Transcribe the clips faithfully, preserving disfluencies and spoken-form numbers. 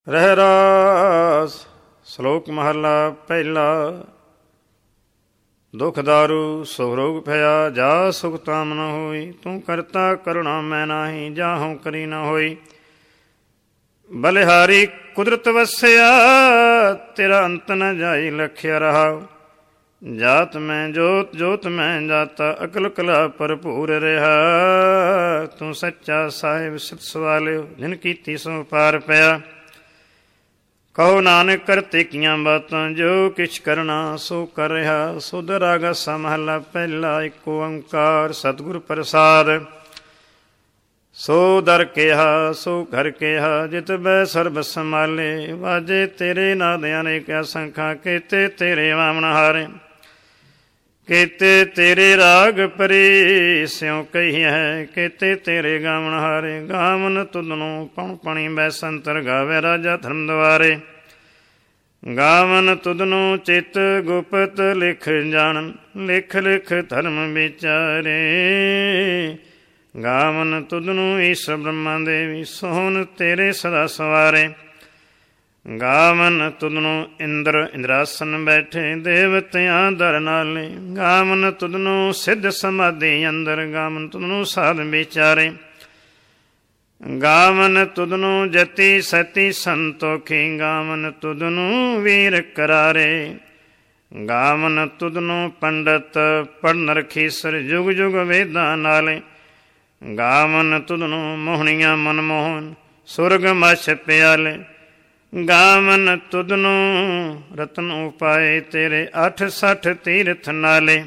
ਰਹਿਰਾਸ ਸ਼ਲੋਕ ਮਹੱਲਾ ਪਹਿਲਾ। ਦੁਖ ਦਾਰੂ ਸੁਖ ਰੋਗ ਭਇਆ, ਜਾ ਸੁਖ ਤਾਮ ਨ ਹੋਈ। ਤੂੰ ਕਰਤਾ ਕਰੁਣਾ ਮੈਂ ਨਾਹੀ, ਜਾਹੋਂ ਕਰੀ ਨ ਹੋਈ। ਬਲਿਹਾਰੀ ਕੁਦਰਤ ਵਸਿਆ, ਤੇਰਾ ਅੰਤ ਨ ਜਾਈ ਲਖਿਆ ਰਹਾ। ਜਾਤ ਮੈਂ ਜੋਤ, ਜੋਤ ਮੈਂ ਜਾਤਾ, ਅਕਲ ਕਲਾ ਭਰਪੂਰ ਰਿਹਾ। ਤੂੰ ਸੱਚਾ ਸਾਹਿਬ ਸਿਤ ਸਵਾਲਿਓ, ਜਿਨ ਕੀਤੀ ਸੋ ਪਾਰ ਪਿਆ। ਕਹੋ ਨਾਨਕ ਕਰਤੇ ਕੀਆਂ ਬਾਤਾਂ, ਜੋ ਕਿਛ ਕਰਨਾ ਸੋ ਕਰ ਰਿਹਾ। ਸੁਧ ਰਾਗਸਾ ਮਹੱਲਾ ਪਹਿਲਾ। ਇੱਕ ਓੰਕਾਰ ਸਤਿਗੁਰ ਪ੍ਰਸਾਦ। ਸੋ ਦਰ ਕਿਹਾ ਸੋ ਘਰ ਕਿਹਾ, ਜਿਤ ਬੈ ਸਰਬ ਸੰਭਾਲੇ। ਵਾਜੇ ਤੇਰੇ ਨਾਦ ਅਨੇਕ ਅਸੰਖਾ, ਕੀਤੇ ਤੇਰੇ ਵਾਮਨ ਹਾਰੇ। ਕੀਤੇ ਤੇਰੇ ਰਾਗ ਪਰੇ, ਸਿਉ ਕਹੀ ਹੈ ਕੀਤੇ ਤੇਰੇ ਗਾਵਨ ਹਾਰੇ। ਗਾਵਨ ਤੁਧਨੂੰ ਪਉ ਪਣੀ ਬੈਸੰਤਰ, ਗਾਵੇ ਰਾਜਾ ਧਰਮ ਦੁਆਰੇ। ਗਾਵਨ ਤੁਧਨੂੰ ਚਿਤ ਗੁਪਤ, ਲਿਖ ਜਾਣਨ ਲਿਖ ਲਿਖ ਧਰਮ ਵਿਚਾਰੇ। ਗਾਵਨ ਤੁਧਨੂੰ ਈਸ਼ ਬ੍ਰਹਮਾ ਦੇਵੀ, ਸੋਹਣ ਤੇਰੇ ਸਦਾ ਸਵਾਰੇ। ਗਾਵਨ ਤੁਧਨੂੰ ਇੰਦਰ ਇੰਦਰਾਸਨ ਬੈਠੇ, ਦੇਵਤਿਆਂ ਦਰ ਨਾਲੇ। ਗਾਵਨ ਤੁਧਨੂੰ ਸਿੱਧ ਸਮਾਧੀ ਅੰਦਰ, ਗਾਵਨ ਤੁਧਨੂੰ ਸਾਧ ਵਿਚਾਰੇ। ਗਾਵਨ ਤੁਧਨੂੰ ਜਤੀ ਸਤੀ ਸੰਤੋਖੀ, ਗਾਵਨ ਤੁਧਨੂੰ ਵੀਰ ਕਰਾਰੇ। ਗਾਵਨ ਤੁਧਨੂੰ ਪੰਡਤ ਪੜ੍ਹਨ ਰਖੀਸਰ, ਜੁਗ ਜੁਗ ਵੇਦਾਂ ਨਾਲੇ। ਗਾਵਨ ਤੁਧਨੂੰ ਮੋਹਣੀਆਂ ਮਨਮੋਹਨ, ਸੁਰਗ ਮਛ ਪਿਆਲੇ। ਗਾਵਨ ਤੁਧਨੂੰ ਰਤਨ ਉਪਾਏ, ਤੇਰੇ ਅੱਠ ਸੱਠ ਤੀਰਥ ਨਾਲੇ।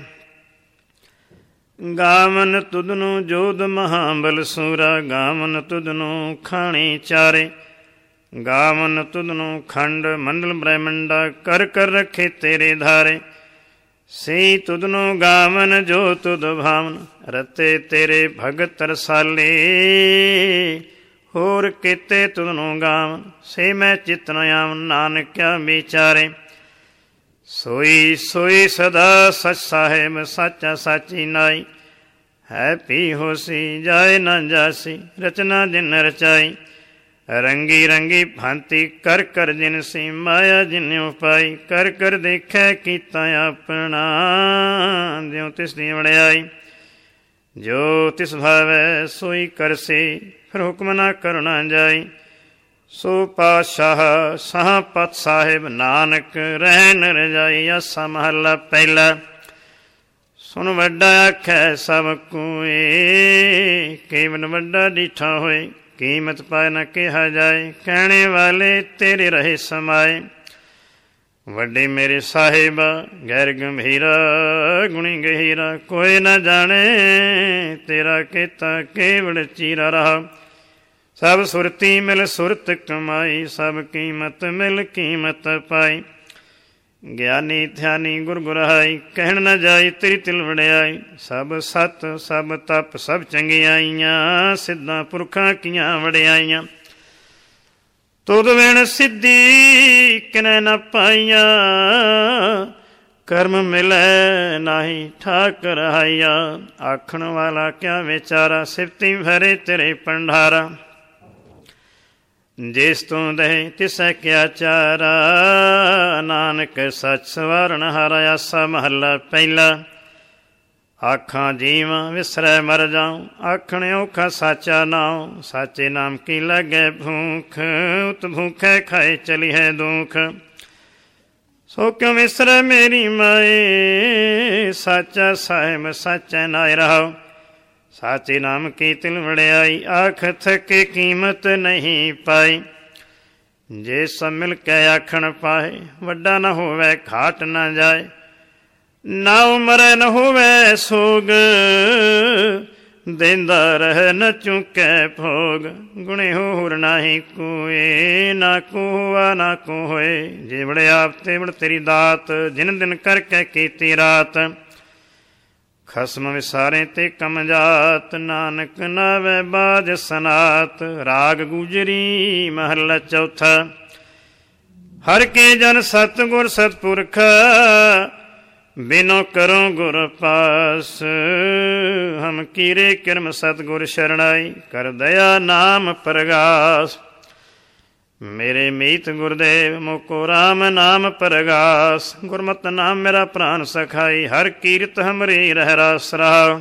ਗਾਵਨ ਤੁਧਨੂੰ ਜੋਧ ਮਹਾਬਲ ਸੂਰਾ, ਗਾਵਨ ਤੁਧਨੂੰ ਖਾਣੀ ਚਾਰੇ। ਗਾਵਨ ਤੁਧਨੂੰ ਖੰਡ ਮੰਡਲ ਬ੍ਰਹਮੰਡਾ, ਕਰ ਕਰ ਰੱਖੇ ਤੇਰੇ ਧਾਰੇ। ਸੀ ਤੁਧਨੂੰ ਗਾਵਨ ਜੋ ਤੁਧ ਭਾਵਨ, ਰਤੇ ਤੇਰੇ ਭਗਤ ਰਸਾਲੇ। ਹੋਰ ਕੀਤੇ ਤੁਧਨੂੰ ਗਾਵਨ, ਸੇ ਮੈਂ ਚਿਤ ਨ ਆਵਨ, ਨਾਨਕਿਆ ਵਿਚਾਰੇ। ਸੋਈ ਸੋਈ ਸਦਾ ਸਚ ਸਾਹਿਬ, ਸਾਚਾ ਸਾਚੀ ਨਾਈ। ਹੈ ਪੀ ਹੋਸੀ ਜਾਏ ਨ ਜਾਸੀ, ਰਚਨਾ ਜਿਨ ਰਚਾਈ। ਰੰਗੀ ਰੰਗੀ ਭਾਂਤੀ ਕਰ ਕਰ ਜਿਨ ਸੀ, ਮਾਇਆ ਜਿਨ ਉਪਾਈ। ਕਰ ਕਰ ਦੇਖੈ ਕੀਤਾ ਆਪਣਾ, ਜਿਉ ਤਿਸ ਦੀ ਵਡਿਆਈ। ਜੋ ਤਿਸ ਭਾਵੈ ਸੋਈ ਕਰਸੀ, ਫਿਰ ਹੁਕਮ ਨਾ ਕਰਨਾ ਜਾਈ। ਸੋ ਪਾਤਸ਼ਾਹ ਸਾਹ ਪਤ ਸਾਹਿਬ, ਨਾਨਕ ਰਹਿਣ ਰਜਾਈ। ਆਸਾ ਮਹੱਲਾ ਪਹਿਲਾ। ਸੁਣ ਵੱਡਾ ਆਖੈ ਸਭ ਕੋਇ, ਕੇਵਲ ਵੱਡਾ ਡੀਠਾ ਹੋਏ। ਕੀਮਤ ਪਾਇ ਨ ਕਿਹਾ ਜਾਏ, ਕਹਿਣੇ ਵਾਲੇ ਤੇਰੇ ਰਹੇ ਸਮਾਏ। ਵੱਡੇ ਮੇਰੇ ਸਾਹਿਬਾ ਗੈਰ ਗੰਭੀਰਾ, ਗੁਣੀ ਗਹੀਰਾ। ਕੋਈ ਨਾ ਜਾਣੇ ਤੇਰਾ ਕੀਤਾ, ਕੇਵਲ ਚੀਰਾ ਰਹਾ। ਸਭ ਸੁਰਤੀ ਮਿਲ ਸੁਰਤ ਕਮਾਈ, ਸਭ ਕੀਮਤ ਮਿਲ ਕੀਮਤ ਪਾਈ। ਗਿਆਨੀ ਧਿਆਨੀ ਗੁਰ ਗੁਰਹਾਈ, ਕਹਿਣ ਨਾ ਜਾਈ ਤੇਰੀ ਤਿਲ ਵਡਿਆਈ। ਸਭ ਸਤ ਸਭ ਤਪ ਸਭ ਚੰਗਿਆਈਆਂ, ਸਿੱਧਾਂ ਪੁਰਖਾਂ ਕੀਆਂ ਵਡਿਆਈਆਂ। ਤੁਧ ਬਿਨ ਸਿੱਧੀ ਕਿਨੈ ਨ ਪਾਈਆਂ, ਕਰਮ ਮਿਲੈ ਨਾਹੀ ਠਾਕ ਰਹਾਈਆ। ਆਖਣ ਵਾਲਾ ਕਿਆ ਵਿਚਾਰਾ, ਸਿਫਤੀ ਭਰੇ ਤੇਰੇ ਭੰਡਾਰਾ। ਜਿਸ ਤੂੰ ਦਹੇ ਤਿਸੈ ਕਿਆ ਚਾਰਾ, ਨਾਨਕ ਸੱਚ ਸਵਾਰਨ ਹਾਰਾ। ਆਸਾ ਮਹੱਲਾ ਪਹਿਲਾ। ਆਖਾਂ ਜੀਵਾਂ ਵਿਸਰੈ ਮਰ ਜਾਉ, ਆਖਣ ਔਖਾ ਸਾਚਾ ਨਾਉ। ਸਾਚੇ ਨਾਮ ਕੀ ਲੱਗੈ ਭੂਖ, ਉਤ ਭੂਖੈ ਖਾਏ ਚਲੀ ਹੈ ਦੁਖ। ਸੋ ਕਿਉ ਵਿਸਰੈ ਮੇਰੀ ਮਾਏ, ਸਾਚਾ ਸਾਹਿਬ ਸਾਚੈ ਨਾਇ ਰਹਾਉ। ਸਾਚੇ ਨਾਮ ਕੀ ਤਿਲ ਵਡਿਆਈ, ਆਖ ਥਕੇ ਕੀਮਤ ਨਹੀਂ ਪਾਈ। ਜੇ ਸਭ ਮਿਲ ਕੇ ਆਖਣ ਪਾਏ, ਵੱਡਾ ਨ ਹੋਵੇ ਖਾਟ ਨ ਜਾਏ। ਨਾ ਉਮਰੈ ਨ ਹੋਵੇ ਸੋਗ, ਦੇਂਦਾ ਰਹਿ ਨ ਚੁਕੈ ਭੋਗ। ਗੁਣੇ ਹੋਰ ਨਾਹੀ ਕੋਏ, ਨਾ ਕੋ ਹੋਆ ਨਾ ਕੋ ਹੋਏ। ਜੇ ਵੜੇ ਆਪ ਤੇ ਵੜ ਤੇਰੀ ਦਾਤ, ਜਿਨ ਦਿਨ ਕਰਕੇ ਕੀਤੀ ਰਾਤ। ਖਸਮ ਵਿਸਾਰੇ ਤੇ ਕਮਜਾਤ, ਨਾਨਕ ਨਾਵੇ ਬਾਜ ਸਨਾਤ। ਰਾਗ ਗੁਜਰੀ ਮਹੱਲਾ ਚੌਥਾ। ਹਰ ਕੇ ਜਨ ਸਤਿਗੁਰ ਸਤਿਪੁਰਖ, ਬਿਨੋ ਕਰੋ ਗੁਰ ਪਾਸ। ਹਮ ਕੀਰੇ ਕਿਰਮ ਸਤਿਗੁਰ ਸ਼ਰਣਾਈ, ਕਰ ਦਇਆ ਨਾਮ ਪ੍ਰਗਾਸ। ਮੇਰੇ ਮੀਤ ਗੁਰਦੇਵ ਮੁਕੋ ਰਾਮ ਨਾਮ ਪਰਗਾਸ। ਗੁਰਮਤਿ ਨਾਮ ਮੇਰਾ ਪ੍ਰਾਨ ਸਖਾਈ, ਹਰ ਕੀਰਤ ਹਮਰੀ ਰਹਿ ਰਾਸ ਰਹਾ।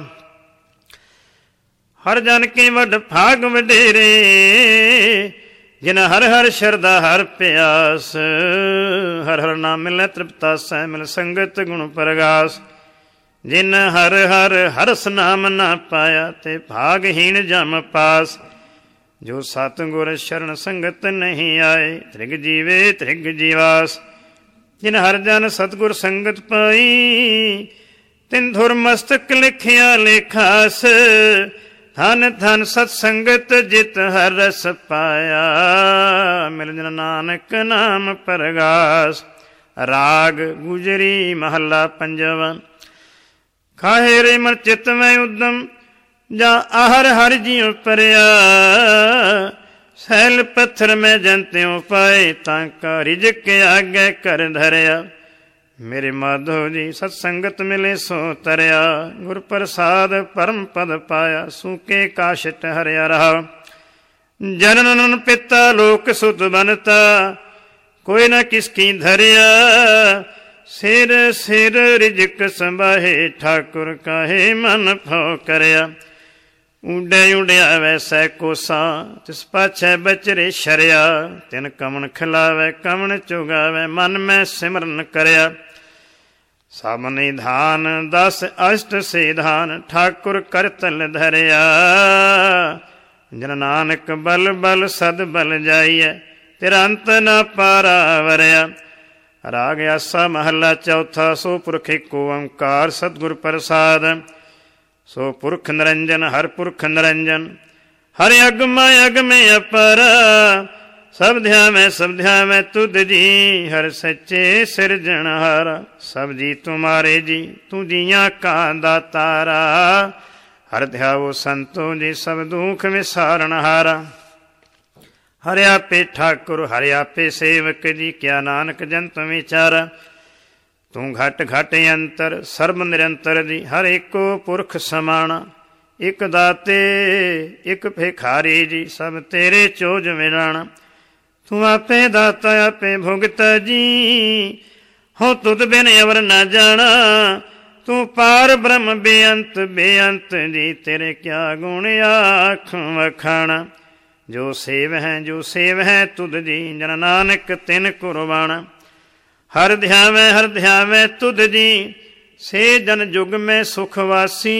ਹਰ ਜਨ ਕੀ ਵੱਡ ਭਾਗ ਵਡੇਰੇ, ਜਿਨ ਹਰ ਹਰ ਸ਼ਰਦਾ ਹਰ ਪਿਆਸ। ਹਰ ਹਰ ਨਾਮ ਮਿਲੈ ਤ੍ਰਿਪਤਾਸੈ, ਮਿਲ ਸੰਗਤ ਗੁਣ ਪਰਗਾਸ। ਜਿਨ ਹਰ ਹਰ ਹਰਸ ਨਾਮ ਨਾ ਪਾਇਆ, ਤੇ ਭਾਗਹੀਣ ਜਮ ਪਾਸ। ਜੋ ਸਤਿਗੁਰ ਸ਼ਰਨ ਸੰਗਤ ਨਹੀਂ ਆਏ, ਤ੍ਰਿਗ ਜੀਵੇ ਤ੍ਰਿਗ ਜੀਵਾਸ। ਜਿਨ ਹਰ ਜਨ ਸਤਿਗੁਰ ਸੰਗਤ ਪਾਈ, ਤਿਨ ਧੁਰ ਮਸਤਕ ਲਿਖਿਆ ਲੇਖਾਸ। ਧਨ ਧਨ ਸਤ ਸੰਗਤ ਜਿਤ ਹਰ ਰਸ ਪਾਇਆ, ਮਿਲ ਜਨ ਨਾਨਕ ਨਾਮ ਪਰਗਾਸ। ਰਾਗ ਗੁਜਰੀ ਮਹੱਲਾ ਪੰਜਵਾਂ। ਖਾਹੇ ਰੇ ਮਨ ਚਿਤ ਮੈਂ ਉਦਮ, ਜਾਂ ਆਹਰ ਹਰ ਜਿਉ ਪਰਿਆ। ਸੈਲ ਪੱਥਰ ਮੈਂ ਜੰਤਿਉ ਪਾਏ, ਤਾਂ ਕਾ ਰਿਜਕ ਆਗੇ ਕਰ ਧਰਿਆ। ਮੇਰੇ ਮਾਧੋ ਜੀ ਸਤ ਸੰਗਤ ਮਿਲੇ ਸੋ ਤਰਿਆ। ਗੁਰ ਪ੍ਰਸਾਦ ਪਰਮ ਪਦ ਪਾਇਆ, ਸੂਕੇ ਕਾਸ਼ਟ ਹਰਿਆ ਰਹਾ। ਜਨਨ ਪਿਤਾ ਲੋਕ ਸੁਤ ਬਨਤਾ, ਕੋਈ ਨਾ ਕਿਸ ਕੀ ਧਰਿਆ। ਸਿਰ ਸਿਰ ਰਿਜਕ ਸੰਭਾਹੇ, ਠਾਕੁਰ ਕਾਹੇ ਮਨ ਭਉ ਕਰਿਆ। ਊਡੇ ਉਡਿਆ ਵੈਸੈ ਕੋਸਾ, ਤਿਸ ਪਾਛੈ ਬਚਰੇ ਸ਼ਰਿਆ। ਤਿਨ ਕਮਣ ਖਿਲਾਵੈ ਕਮਣ ਚੁਗਾਵੈ, ਮਨ ਮੈਂ ਸਿਮਰਨ ਕਰਿਆ। ਸਭ ਨਿਧਾਨ ਦਸ ਅਸ਼ਟ ਸਿਧਾਨ, ਠਾਕੁਰ ਕਰਤਲ ਧਰਿਆ। ਜਨ ਨਾਨਕ ਬਲ ਬਲ ਸਦ ਬਲ ਜਾਈਐ, ਤੇਰਾ ਅੰਤ ਨਾ ਪਾਰਾ ਵਰਿਆ। ਰਾਗ ਆਸਾ ਮਹੱਲਾ ਚੌਥਾ। ਸੋ ਪੁਰਖ ਏਕ ਓੰਕਾਰ ਸਤਿਗੁਰ ਪ੍ਰਸਾਦ। ਸੋ ਪੁਰਖ ਨਿਰੰਜਨ ਹਰ ਪੁਰਖ ਨਿਰੰਜਨ, ਹਰਿ ਅਗਮੈ ਅਗਮੈ ਅਪਰ। ਸਭ ਧਿਆਵੈ ਸਭ ਧਿਆਵੈ ਤੁਧ ਜੀ, ਹਰਿ ਸੱਚੇ ਸਿਰਜਣਹਾਰਾ। ਸਭ ਜੀ ਤੁਮਾਰੇ ਜੀ, ਤੂੰ ਜੀਆਂ ਕਾ ਦਾਤਾਰਾ। ਹਰਿ ਧਿਆਵੋ ਸੰਤੋ ਜੀ, ਸਭ ਦੁਖ ਵਿਸਾਰਣਹਾਰਾ। ਹਰਿ ਆਪੇ ਠਾਕੁਰ ਹਰਿ ਆਪੇ ਸੇਵਕ ਜੀ, ਕਿਆ ਨਾਨਕ ਜੰਤ ਵਿਚਾਰਾ। ਤੂੰ ਘਟ ਘਟ ਅੰਤਰ ਸਰਬ ਨਿਰੰਤਰ ਜੀ, ਹਰ ਏਕੋ ਪੁਰਖ ਸਮਾਣਾ। ਇੱਕ ਦਾਤੇ ਇੱਕ ਭਿਖਾਰੀ ਜੀ, ਸਭ ਤੇਰੇ ਚੋਜ ਵਿਰਾਣਾ। ਤੂੰ ਆਪੇ ਦਾਤਾ ਆਪੇ ਭੁਗਤਾ ਜੀ, ਹੋ ਤੁਧ ਬਿਨ ਅਵਰ ਨਾ ਜਾਣਾ। ਤੂੰ ਪਾਰ ਬ੍ਰਹਮ ਬੇਅੰਤ ਬੇਅੰਤ ਜੀ, ਤੇਰੇ ਕਿਆ ਗੁਣ ਆਖ ਵਖਾਣਾ। ਜੋ ਸੇਵ ਹੈ ਜੋ ਸੇਵ ਹੈ ਤੁਧ ਜੀ, ਜਨ ਨਾਨਕ ਤਿਨ ਕੁਰਬਾਣਾ। ਹਰ ਧਿਆਵੈ ਹਰ ਧਿਆਵੈ ਤੁਧ ਜੀ, ਸੇ ਜਨ ਜੁਗ ਮੈਂ ਸੁਖ ਵਾਸੀ।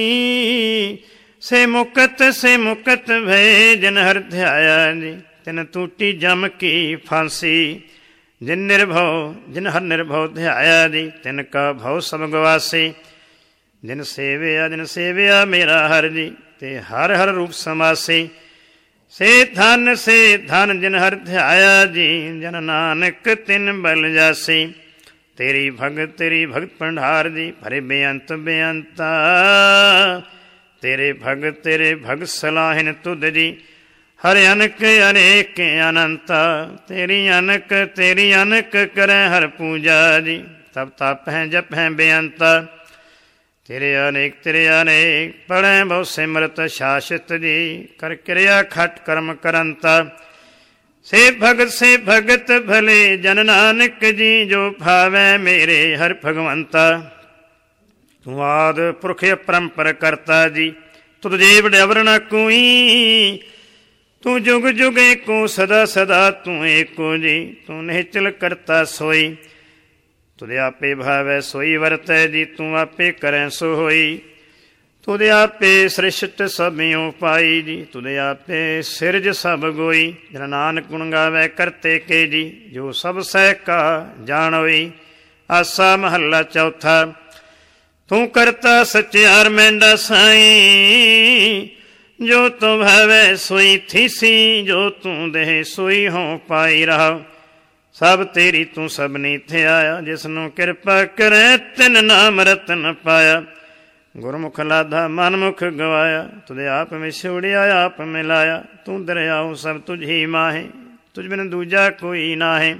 ਸੇ ਮੁਕਤ ਸੇ ਮੁਕਤ ਭਏ, ਜਿਨ ਹਰ ਧਿਆਇਆ ਜੀ, ਤਿਨ ਟੂਟੀ ਜਮ ਕੀ ਫਾਂਸੀ। ਜਿਨ ਨਿਰਭਉ ਜਿਨ ਹਰ ਨਿਰਭਉ ਧਿਆਇਆ ਜੀ, ਤਿਨ ਕਾ ਭਉ ਸਭ ਗਵਾਸੀ। ਜਿਨ ਸੇਵਿਆ ਜਿਨ ਸੇਵਿਆ ਮੇਰਾ ਹਰ ਜੀ, ਤੇ ਹਰ ਹਰ ਰੂਪ ਸਮਾਸੀ। ਸੇ ਧਨ ਸੇ ਧਨ ਜਿਨ ਹਰ ਧਿਆਇਆ ਜੀ, ਜਨ ਨਾਨਕ ਤਿਨ ਬਲ ਜਾਸੀ। ਤੇਰੀ ਭਗਤ ਤੇਰੀ ਭਗਤ ਭੰਡਾਰ ਜੀ, ਭਰੇ ਬੇਅੰਤ ਬੇਅੰਤਾ। ਤੇਰੇ ਭਗਤ ਤੇਰੇ ਭਗਤ ਸਲਾਹਿਨ ਤੁਧ ਜੀ, ਹਰਿ ਅਨਕ ਅਨੇਕ ਅਨੰਤਾ। ਤੇਰੀ ਅਨਕ ਤੇਰੀ ਅਨਕ ਕਰੈ ਹਰ ਪੂਜਾ ਜੀ, ਤਬ ਤਪ ਹੈ ਜਪ ਹੈ ਬੇਅੰਤਾ। ਤੇਰੇ ਅਨੇਕ ਤੇਰੇ ਅਨੇਕ ਪੜ੍ਹੈ ਬਹੁ ਸਿਮਰਤ ਸ਼ਾਸਤ ਜੀ, ਕਰ ਕਿਰਿਆ ਖਟ ਕਰਮ ਕਰੰਤਾ। ਸੇ ਭਗਤ ਸੇ ਭਗਤ ਭਲੇ ਜਨ ਨਾਨਕ ਜੀ, ਜੋ ਭਾਵੈ ਮੇਰੇ ਹਰ ਭਗਵੰਤਾ। ਤੂੰ ਆਦ ਪੁਰਖ ਅਪਰੰਪਰ ਕਰਤਾ ਜੀ, ਤੁਧ ਜੇ ਵਡਿਆਵਰ ਨਾ ਕੋਈ। ਤੂੰ ਜੁਗ ਜੁਗ ਏਕੋ ਸਦਾ ਸਦਾ ਤੂੰ ਏਕੋ ਜੀ, ਤੂੰ ਨਿਹਚਲ ਕਰਤਾ ਸੋਈ। ਤੁਧ ਆਪੇ ਭਾਵੈ ਸੋਈ ਵਰਤੈ ਜੀ, ਤੂੰ ਆਪੇ ਕਰੈ ਸੋ ਹੋਈ। ਤੁਧ ਆਪੇ ਸ੍ਰਿਸ਼ਟ ਸਭਿਉ ਪਾਈ ਜੀ, ਤੁਧ ਆਪੇ ਸਿਰਜ ਸਭ ਗੋਈ। ਜਨ ਨਾਨਕ ਗੁਣ ਗਾਵੈ ਕਰਤੇ ਕੇ ਜੀ, ਜੋ ਸਭ ਸਹਿ ਕਾ ਜਾਣੋਈ। ਆਸਾ ਮਹੱਲਾ ਚੌਥਾ। ਤੂੰ ਕਰਤਾ ਸਚਿਆਰ ਮੈਂਡਾ ਸਾਈ। ਜੋ ਤੂੰ ਭਾਵੈ ਸੋਈ ਥੀਸੀ, ਜੋ ਤੂੰ ਦੇਹ ਸੋਈ ਹੋਂ ਪਾਈ ਰਹਾ। ਸਭ ਤੇਰੀ ਤੂੰ ਸਭਨੀ ਥਿਆਇਆ, ਜਿਸਨੂੰ ਕਿਰਪਾ ਕਰੈ ਤਿਨ ਨਾਮ ਰਤਨ ਪਾਇਆ। ਗੁਰਮੁਖ ਲਾਧਾ ਮਨਮੁਖ ਗਵਾਇਆ, ਤੁਧ ਆਪ ਵਿਛੋੜਿਆ ਆਪ ਮਿਲਾਇਆ। ਤੂੰ ਦਰਿਆਉ ਸਭ ਤੁਝ ਹੀ ਮਾਹੇ, ਤੁਝ ਬਿਨ ਦੂਜਾ ਕੋਈ ਨਾਹੇ।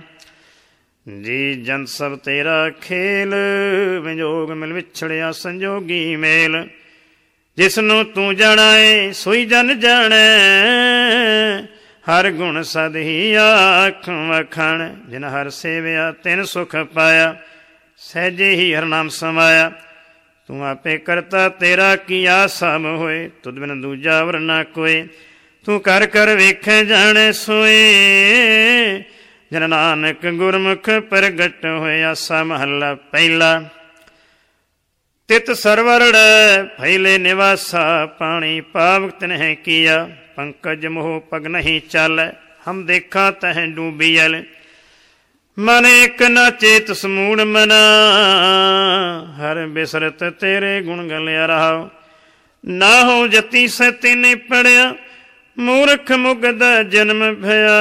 ਜੀ ਜਨ ਸਭ ਤੇਰਾ ਖੇਲ, ਵਿਜੋਗ ਮਿਲ ਵਿਛੜਿਆ ਸੰਜੋਗੀ ਮੇਲ। ਜਿਸਨੂੰ ਤੂੰ ਜਾਣਾਏ ਸੋਈ ਜਨ ਜਾਣੈ, ਹਰ ਗੁਣ ਸਦ ਹੀ ਆਖ ਵਖਣ। ਜਿਨ ਹਰ ਸੇਵਿਆ ਤਿਨ ਸੁਖ ਪਾਇਆ, ਸਹਿਜੇ ਹੀ ਹਰ ਨਾਮ ਸਮਾਇਆ। ਤੂੰ ਆਪੇ ਕਰਤਾ ਤੇਰਾ ਕੀਆ ਸਭ ਹੋਏ, ਤੁਧ ਬਿਨ ਦੂਜਾ ਵਰ ਨਾ ਕੋਏ। ਤੂੰ ਕਰ ਕਰ ਵੇਖੈ ਜਾਣੈ ਸੋਏ, ਜਨ ਨਾਨਕ ਗੁਰਮੁਖ ਪ੍ਰਗਟ ਹੋਏ। ਆਸਾ ਮਹੱਲਾ ਪਹਿਲਾ। ਤਿਤ ਸਰਵਰੜੈ ਫੈਲੇ ਨਿਵਾਸਾ, ਪਾਣੀ ਪਾਵਕ ਤਿਨਹਿ ਕੀਆ। ਪੰਕਜ ਮੋਹ ਪਗ ਨਹੀਂ ਚਾਲੈ, ਹਮ ਦੇਖਾ ਤਹਿ ਡੂਬੀਐਲ। ਮਨ ਇੱਕ ਨਾ ਚੇਤ ਸਮੂੜ ਮਨਾ, ਹਰ ਬਿਸਰਤ ਤੇਰੇ ਗੁਣ ਗਲਿਆ ਰਹਾਉ। ਨਾ ਹੋ ਜਤੀ ਸੈ ਤਿਨੇ ਪੜਿਆ, ਮੂਰਖ ਮੁਗਦਾ ਜਨਮ ਭਇਆ।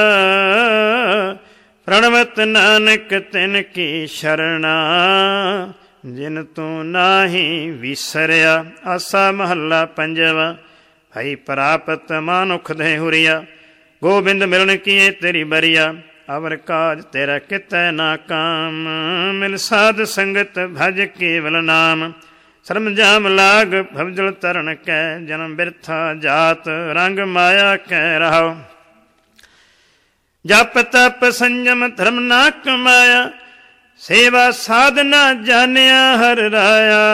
ਪ੍ਰਣਵਤ ਨਾਨਕ ਤਿਨ ਕੀ ਸ਼ਰਣਾ, ਜਿਨ ਤੂੰ ਨਾਹੀ ਵਿਸਰਿਆ। ਆਸਾ ਮਹੱਲਾ ਪੰਜਵਾ। ਭਈ ਪ੍ਰਾਪਤ ਮਾਨੁਖ ਦੇ ਹੁਰੀਆ, ਗੋਬਿੰਦ ਮਿਲਣ ਕੀਏ ਤੇਰੀ ਬਰੀਆ। ਅਵਰ ਕਾਜ ਤੇਰਾ ਕਿਤੈ ਨਾ ਕਾਮ, ਮਿਲ ਸਾਧ ਸੰਗਤ ਭਜ ਕੇਵਲ ਨਾਮ। ਸਰਮ ਜਾਮ ਲਾਗ ਭਵਜਲ ਤਰਨ ਕੈ, ਜਨਮ ਬਿਰਥਾ ਜਾਤ ਰੰਗ ਮਾਇਆ ਕੈ ਰਹਾਉ। ਜਪ ਤਪ ਸੰਜਮ ਧਰਮ ਨਾ ਕਮਾਇਆ, ਸੇਵਾ ਸਾਧਨਾ ਜਾਣਿਆ ਹਰ ਰਾਇਆ।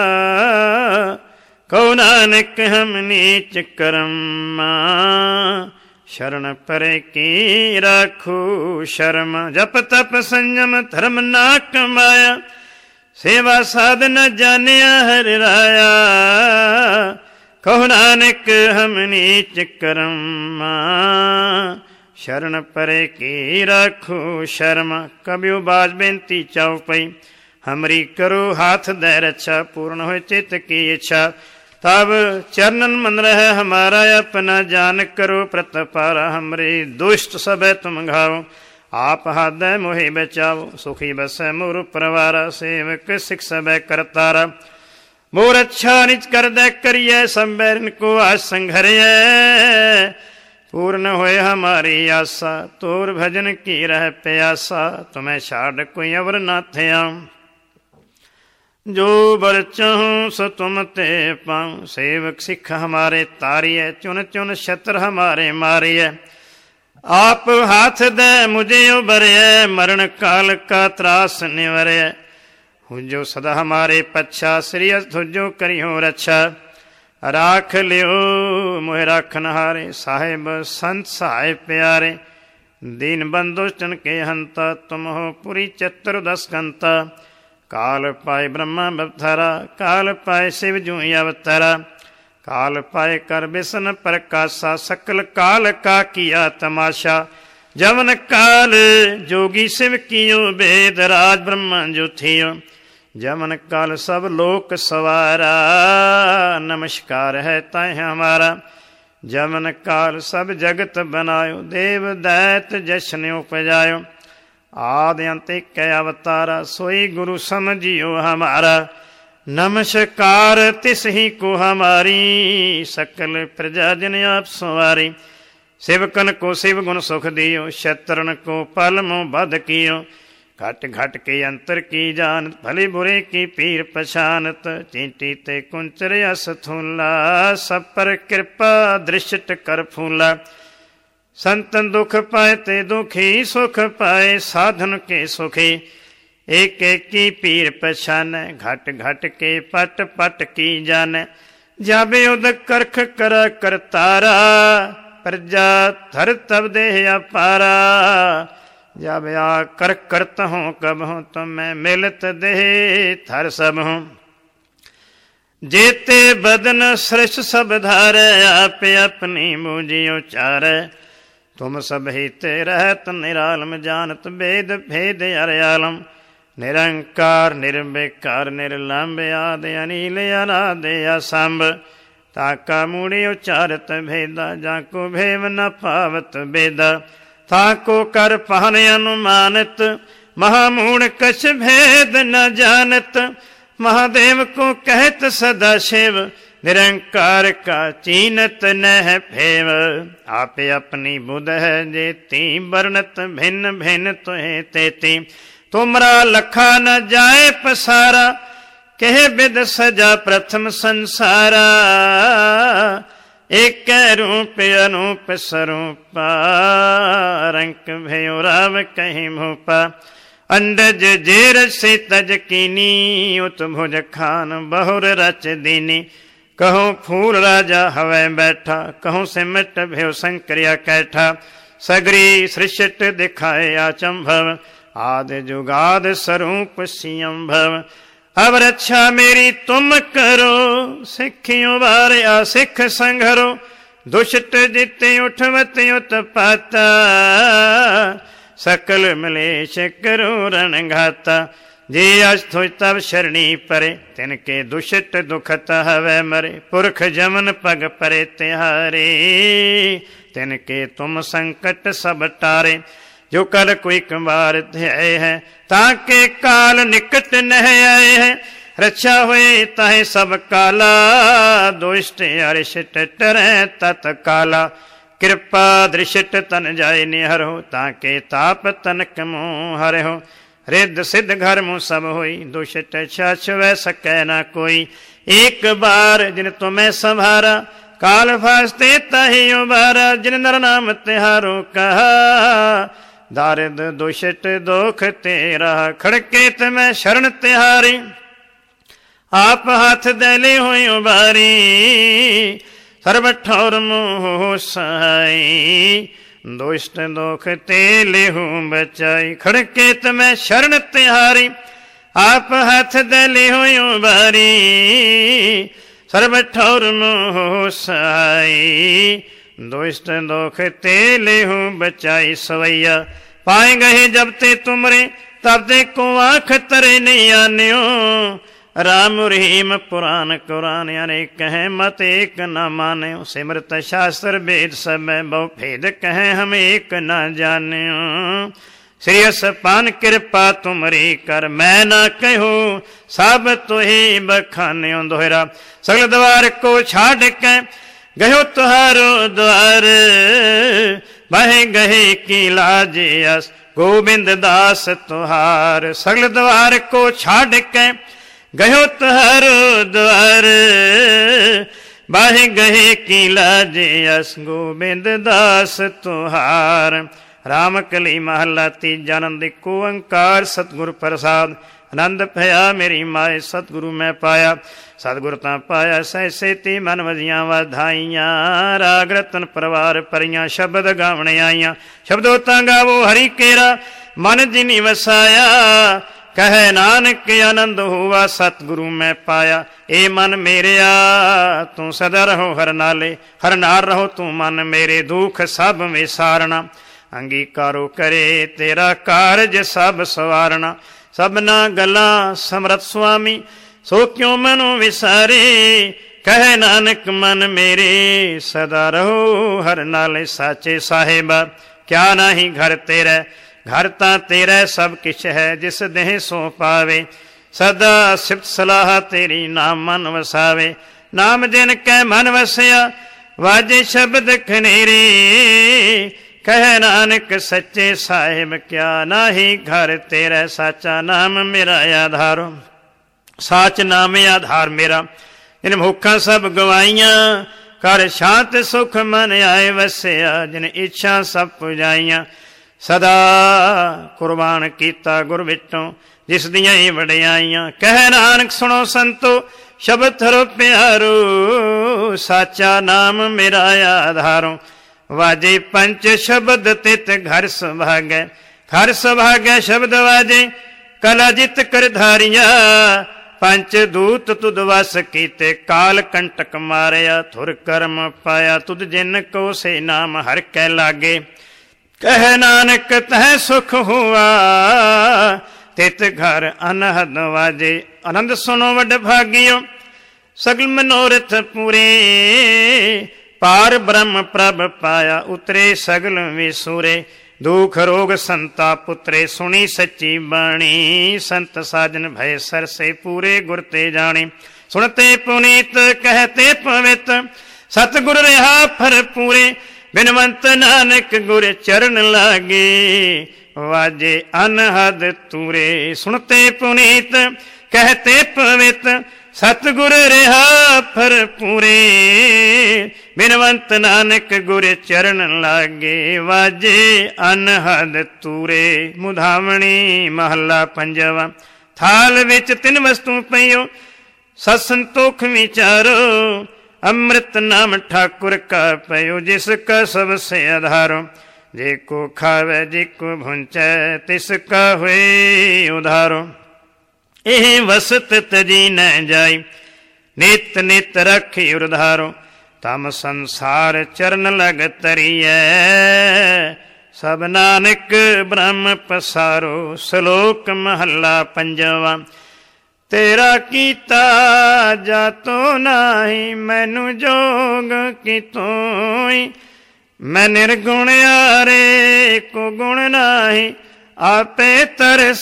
ਕਉ ਨਾਨਕ ਹਮ ਨੀਚ ਕਰਮਾ, ਸ਼ਰਨ ਪਰੇ ਕੀ ਰਾਖੂ ਸ਼ਰਮ। ਜਪ ਤਪ ਸੰਜਮ ਧਰਮ ਨਾ ਕਮਾਇਆ, ਸੇਵਾ ਸਾਧਨਾ ਜਾਣਿਆ ਹਰ ਰਾਇਆ। ਕਉ ਨਾਨਕ ਹਮ ਨੀਚ ਕਰਮਾ, ਸ਼ਰਨ ਪਰੇ ਕੀ ਰਾਖੂ ਸ਼ਰਮ। ਕਬਿਉ ਬਾਜ ਬੇਨਤੀ ਚਾਉ ਪਈ, ਹਮਰੀ ਕਰੋ ਹਾਥ ਦੈ ਰੱਛਾ। ਪੂਰਨ ਹੋਏ ਚਿਤ ਕੀ ਇੱਛਾ, ਤਬ ਚਰਨਨ ਮਨ ਰਹਿ ਹਮਾਰਾ। ਆਪਣਾ ਜਾਨ ਕਰੋ ਪ੍ਰਤਪਾਰਾ, ਹਮਰੇ ਦੁਸ਼ਟ ਸਭੈ ਤੁਮ ਘਾਓ। ਆਪ ਹਾਦੈ ਮੋਹਿ ਬਚਾਓ, ਸੁਖੀ ਬਸੈ ਮੋਰ ਪਰਵਾਰਾ। ਸੇਵਕ ਸਿਖ ਸਭੈ ਕਰਤਾਰਾ, ਮੋਰ ਅੱਛਾ ਨਿਜ ਕਰਦੈ ਕਰੀਐ। ਸਭ ਬੈਰਨ ਕੋ ਆਸ ਸੰਘਰਿਐ, ਪੂਰਨ ਹੋਏ ਹਮਾਰੀ ਆਸਾ। ਤੋਰ ਭਜਨ ਕੀ ਰਹਿ ਪਿਆਸਾ, ਤੁਮੈ ਛਾੜ ਕੋਈ ਅਵਰ ਨਾ ਥਿਆ। ਜੋ ਬਰ ਚਾਹੂੰ ਸੋ ਤੁਮ ਤੇ ਪਾਉ, ਸੇਵਕ ਸਿੱਖ ਹਮਾਰੇ ਤਾਰੀਐ। ਚੁਨ ਚੁਨ ਛਤਰ ਹਮਾਰੇ ਮਾਰੀਐ, ਆਪ ਹਾਥ ਦੈ ਮੁਝੇ ਉਬਰਿਐ। ਮਰਨ ਕਾਲ ਕਾ ਤਰਾਸ ਨਿਵਰਿਐ, ਹੁਜੋ ਸਦਾ ਹਮਾਰੇ ਪੱਛਾ। ਸ੍ਰੀ ਤੁਜੋ ਕਰਿਓ ਰੱਛਾ, ਰਾਖ ਲਿਓ ਮੋਹਿ ਰਾਖਨ ਹਾਰੇ। ਸਾਹਿਬ ਸੰਤ ਸਹਾਇ ਪਿਆਰੇ, ਦੀਨ ਬੰਧੁ ਚਨ ਕੇ ਹੰਤਾ। ਤੁਮ ਹੋ ਪੁਰੀ ਚਤੁਰ ਦਸ ਕੰਤਾ, ਕਾਲ ਪਾਏ ਬ੍ਰਹਮਾ ਬਵਥਰਾ। ਕਾਲ ਪਾਏ ਸ਼ਿਵ ਜੂ ਅਵਤਰਾ, ਕਾਲ ਪਾਏ ਕਰ ਬਿਸ਼ਨ ਪ੍ਰਕਾਸ਼ਾ। ਸਕਲ ਕਾਲ ਕਾ ਕੀਆ ਤਮਾਸ਼ਾ, ਜਵਨ ਕਾਲ ਜੋਗੀ ਸਿਵ ਕੀਓ। ਵੇਦ ਰਾਜ ਬ੍ਰਹਮਾ ਜੋ ਥਿਓ, ਜਮਨ ਕਾਲ ਸਭ ਲੋਕ ਸਵਾਰਾ। ਨਮਸਕਾਰ ਹੈ ਤੈ ਹਮਾਰਾ, ਜਮਨ ਕਾਲ ਸਭ ਜਗਤ ਬਨਾਇਓ। ਦੇਵ ਦੈਤ ਜਸ਼ਨ ਉਪਜਾਇਓ, ਆਦਿ ਅੰਤ ਇਕੈ ਅਵਤਾਰਾ। ਸੋਈ ਗੁਰੂ ਸਮਝਿਓ ਹਮਾਰਾ, ਨਮਸਕਾਰ ਤਿਸ ਹੀ ਕੋ ਹਮਾਰੀ। ਸਕਲ ਪ੍ਰਜਾ ਜਨ ਆਪ ਸਵਾਰੀ, सेवकन को शिव गुण सुख दियो, शत्रन को पल मुँह बध कियो। घट घट के अंतर की जानत, भले बुरे की पीर पछानत। चींटी ते कुंचर अस थूला, सब पर कृपा दृष्ट कर फूला। संतन दुख पाए ते दुखी, सुख पाए साधन के सुखी। एक एक की पीर पछान, घट घट के पट पट की जान। जाबे उद करख कर करतारा, प्रजा थर तब देह अपारा। जब आ कर करत हूँ कब हूँ, तो मैं मिलत देह थर सब हूँ। जेते बदन सृष्ट सब धारे, आप अपनी बूझी उचारे। तुम सब ही ते रहत निरालम, जानत वेद भेद अरयालम। निरंकार निर्विकार निर्लंब, आदि अनिल अनादि असंभ। ताका मूढ़ी उचारत भेदा, जाको भेव न पावत बेदा। ताको कर पहन अनुमानित, महामूढ़ कछ भेद न जानत। महादेव को कहत सदा शिव, निरंकार का चीनत न है भेव। आपे अपनी बुध है जेती, वर्णत भिन्न भिन्न तुहे तेती। तुमरा लखा न जाए पसारा, कहे बिद सजा प्रथम संसारा। एक रूप अनूप स्वरूपा, रंक भयो राव कहीं भूपा। अंडज जेर से तज कीनी, उत भुज खान बहुर रच दीनी। कहूँ फूल राजा हवै बैठा, कहूँ सिमट भयो शंकरिया कैठा। सगरी सृष्ट दिखाए आचंभव, आदि जुगाद स्वरूप सियम भव। अब रक्षा मेरी तुम करो, सिखियों बारे आ सिख संघरो। दुष्ट जिते उठवत उत्पाता, सकल मलेश करो रण घाता। जे अस्थो तब शरणी परे, तिनके दुष्ट दुखत हवै मरे। पुरख जमन पग परे तिहारे, तिनके तुम संकट सब टारे। जो कल कोई कुमार ध्याय है, ताके काल निकट नह आए हैं। रक्षा हुए ताहे सब काला, दुष्ट अरिष्ट टरै तत्काला। कृपा दृष्ट तन जाय निहरो, ताके ताप तनक मोह हरहो। रिद्ध सिद्ध घर मुँह सब होई, दुष्ट छछ वै सकै न कोई। एक बार जिन तुम्हें संभारा, काल फास्ते ताहि उबारा। जिन नर नाम तिहारो कहा, दारिद दुष्ट दोख तेरा। खड़के तुम्हें शरण तिहारी, आप हाथ दले हुई उबारी। सर्व ठौर मोह सहाई, दुष्ट दोख ते लेहू बचाई। खड़के तुम्हें शरण तिहारी, आप हाथ दले हुई उबारी। सर्व ठौर मोह सहाई, दुष्ट दोख ते लेहू बचाई। सवैया पाए गए जब ते तुमरे, तब ते को आँख तरे नहीं आन्यो। राम रहीम पुराण कुरान अनेक कहें, मत एक न मान्यो। सिमरत शास्त्र वेद सब बहु भेद कहें, हम एक न जान्यो। श्रेयस पान कृपा तुमरी कर, मैं न कहूँ सब तुही बखान्यो। दोहरा सगल द्वार को छाड़ के, गयो तुहारो द्वार। बहे गहे की लाज यस, गोविंद दास तुहार। सगल द्वार को छाड़ के, गयो तुहारो द्वार। बाहे गहे की लाज यस, गोविंद दास तुहार। राम कली महला तीजा, आनंद को ओंकार सतगुर प्रसाद। आनंद भया मेरी माए, सतगुरु मैं पाया। सतगुर ता पाया सह सेती, मन वजियां वाधाइयां। राग रतन परवार परियां, शब्द गावने आईयां। शब्दों ता गावो हरि केरा, मन जिनी वसाया। कहे नानक आनंद हुआ, सतगुरु मैं पाया। ए मन मेरेया, तू सदा रहो हर नाले। हर नाल रहो तू मन मेरे, दुख सब विसारना। अंगीकारो करे तेरा कारज सब सवारना। सबना गला समरथ स्वामी, सो क्यों मनो विसारे। कहे नानक मन मेरे, सदा रहो हर नाले। साचे साहेबा क्या नाही घर तेरे, घर ता तेरा सब किश है। जिस देह सो पावे, सदा सिफत सलाह तेरी नाम मन वसावे। नाम जिन कै मन वसया, वाजे शब्द खनेरे। कह नानक सच्चे साहिब क्या नाही घर तेरा। साचा नाम मेरा आधारो, साच नाम आधार मेरा। जिन भूखा सब गवाइया, कर शांत सुख मन आए वसया। जिन इच्छा सब पुजाइया, सदा कुर्बान कीता गुर विटों। जिस दियां ही वड़ियाइयां, कह नानक सुनो संतो, शब्द थरो प्यारो। साचा नाम मेरा आधारो, वाजे पंच शब्द तित घर सुभागै। घर सुभागै शब्द वाजे, कला जित कर धारिया। पंच दूत तुद वस कीते, काल कंटक मारिया। थुर कर्म पाया तुद जिन को, से नाम हर कै लागे। कह नानक तह सुख हुआ, तित घर अनहद वाजे। आनंद सुनो वड भागियो, सगल मनोरथ पूरे। पार ब्रह्म प्रभ पाया, उतरे सगल विसूरे। दुख रोग संताप पुत्रे, सुनी सच्ची बाणी। संत साजन भय सर से, पूरे गुर ते जाने। सुनते पुनीत कहते पवित, सतगुर रहा फर पूरे। बिनवंत नानक गुर चरण लागे, वाजे अनहद तूरे। सुनते पुनीत कहते पवित, ਸਤਿਗੁਰ ਰਿਹਾ ਭਰਪੂਰੇ। ਬਿਨਵੰਤ ਨਾਨਕ ਗੁਰ ਚਰਨ ਲਾਗੇ, ਵਾਜੇ ਅਨਹਦ ਤੂਰੇ। ਮੁਧਾਵਣੀ ਮਹੱਲਾ ਪੰਜਵਾ। ਥਾਲ ਵਿੱਚ ਤਿੰਨ ਵਸਤੂ ਪਈਓ, ਸਤ ਸੰਤੋਖ ਵਿਚਾਰੋ। ਅੰਮ੍ਰਿਤ ਨਾਮ ਠਾਕੁਰ ਕਾ ਪਇਓ, ਜਿਸ ਕਾ ਸਭ ਸੇ ਆਧਾਰੋ। ਜੇ ਕੋ ਖਾਵੇ ਜੇ ਕੋ ਭੁੰਚੈ, ਤਿਸ ਕਾ ਹੋਏ ਉਧਾਰੋ। ਇਹ ਵਸਤ ਤਜੀ ਨ ਜਾਈ, ਨਿਤ ਨਿਤ ਰੱਖੀ ਉਰਧਾਰੋ। ਤਮ ਸੰਸਾਰ ਚਰਨ ਲਗ ਤਰੀਐ, ਸਭ ਨਾਨਕ ਬ੍ਰਹਮ ਪਸਾਰੋ। ਸ਼ਲੋਕ ਮਹੱਲਾ ਪੰਜਵਾ। ਤੇਰਾ ਕੀਤਾ ਜਾਤੋ ਨਾਹੀ, ਮੈਨੂੰ ਜੋਗ ਕਿਤੋਈ। ਮੈਂ ਨਿਰਗੁਣ ਆਰੇ ਕੋ ਗੁਣ ਨਾਹੀ, ਆਪੇ ਤਰਸ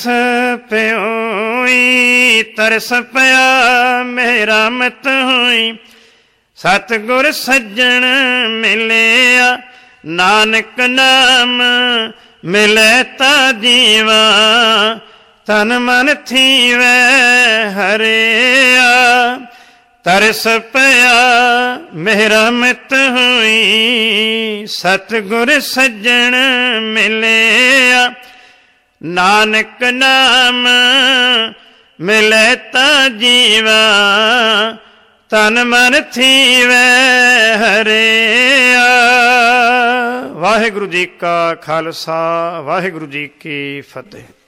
ਪਿਓਈ। ਤਰਸ ਪਿਆ ਮੇਰਾ ਮਤ ਹੋਈ, ਸਤਿਗੁਰ ਸੱਜਣ ਮਿਲਿਆ। ਨਾਨਕ ਨਾਮ ਮਿਲੇ ਤਾ ਜੀਵਾ, ਤਨ ਮਨ ਥੀਵੈ ਹਰਿਆ। ਤਰਸ ਪਿਆ ਮੇਰਾ ਮਿਤ ਹੋਈ, ਸਤਿਗੁਰ ਸੱਜਣ ਮਿਲਿਆ। ਨਾਨਕ ਨਾਮ ਮਿਲੇ ਤਾ ਜੀਵਾ, ਤਨ ਮਨ ਥੀਵੈ ਹਰਿਆ। ਵਾਹਿਗੁਰੂ ਜੀ ਕਾ ਖਾਲਸਾ, ਵਾਹਿਗੁਰੂ ਜੀ ਕੀ ਫਤਿਹ।